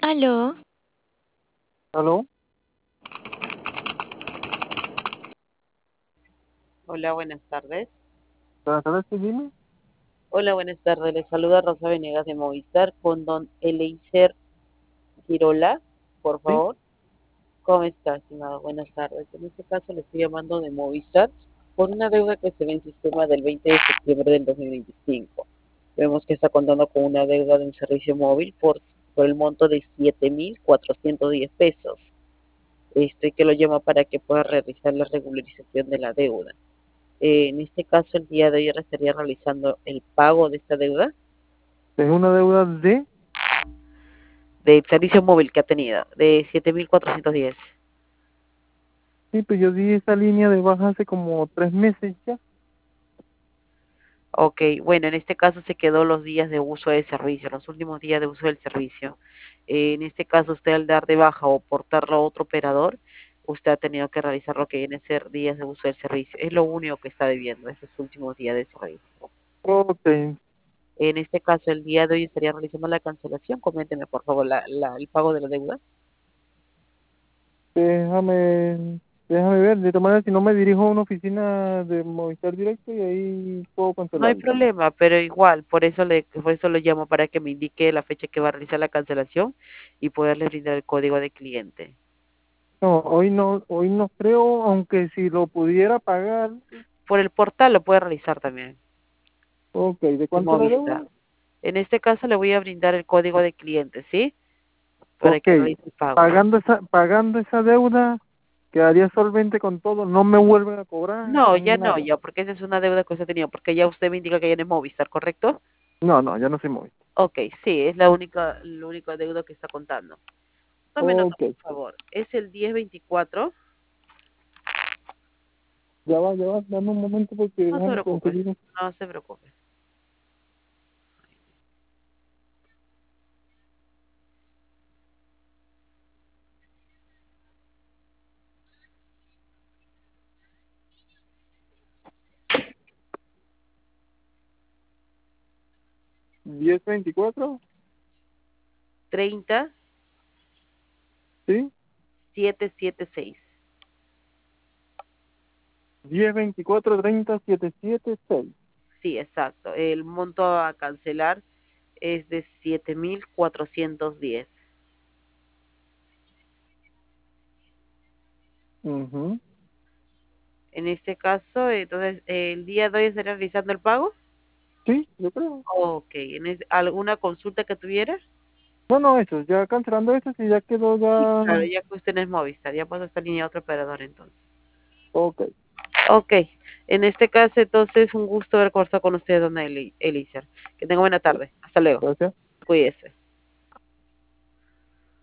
Aló, ¿Aló? Hola, buenas tardes. Buenas tardes, sí, dime. Hola, buenas tardes. Les saluda Rosa Venegas de Movistar con don Eleiser Girola, por Sí, favor. ¿Cómo está, estimado? Buenas tardes. En este caso le estoy llamando de Movistar por una deuda que se ve en sistema del 20 de septiembre del 2025. Vemos que está contando con una deuda de un servicio móvil por el monto de 7.410 pesos. Que lo llama para que pueda realizar la regularización de la deuda. En este caso, el día de hoy estaría realizando el pago de esta deuda tengo una deuda de... del servicio móvil que ha tenido, de 7.410. Sí, pues yo di esa línea de baja hace como 3 meses ya. Ok, bueno, en este caso se quedó los días de uso del servicio, los últimos días de uso del servicio. En este caso, usted al dar de baja o portarlo a otro operador, usted ha tenido que realizar lo que viene a ser días de uso del servicio. Es lo único que está debiendo, esos últimos días de servicio. Ok, En este caso, el día de hoy estaría realizando la cancelación. Coménteme, por favor, el pago de la deuda. déjame ver. De todas maneras, si no me dirijo a una oficina de Movistar Directo y ahí puedo No hay cancelarlo. problema, pero igual, por eso lo llamo para que me indique la fecha que va a realizar la cancelación y poderle brindar el código de cliente. No, hoy no creo, aunque si lo pudiera pagar. Por el portal lo puede realizar también, Ok, ¿de de cuánto es la Movistar. deuda? En este caso le voy a brindar el código de cliente, ¿sí? Para Ok, que realice el pago. pagando esa deuda, quedaría solvente con todo, no me vuelven a cobrar No, ya no, nada. ya, porque esa es una deuda que usted tenía, porque ya usted me indica que ya no es Movistar, ¿correcto? No, no, ya no soy Movistar. Ok, sí, es la única deuda que está contando. Tome nota, Ok, por favor. Es el 1024. ya va, dame un momento porque No se déjame preocupe, conseguir. no se preocupe. 1024, 30 ¿sí? 776. 1024 30 776. Sí, exacto. El monto a cancelar es de 7.410. Ujú. En este caso, entonces, el día de hoy estaría realizando el pago. Sí, yo creo. Ok, ¿alguna consulta que tuviera? No, no, eso, ya cancelando eso, sí, ya quedó Sí, ya. claro, ya que usted no es Movistar, ya pasa esta línea a otro operador entonces. Ok, Ok, en este caso, entonces, un gusto haber conversado con usted, dona Elisa. Que tenga buena tarde. Hasta luego. gracias. Cuídese.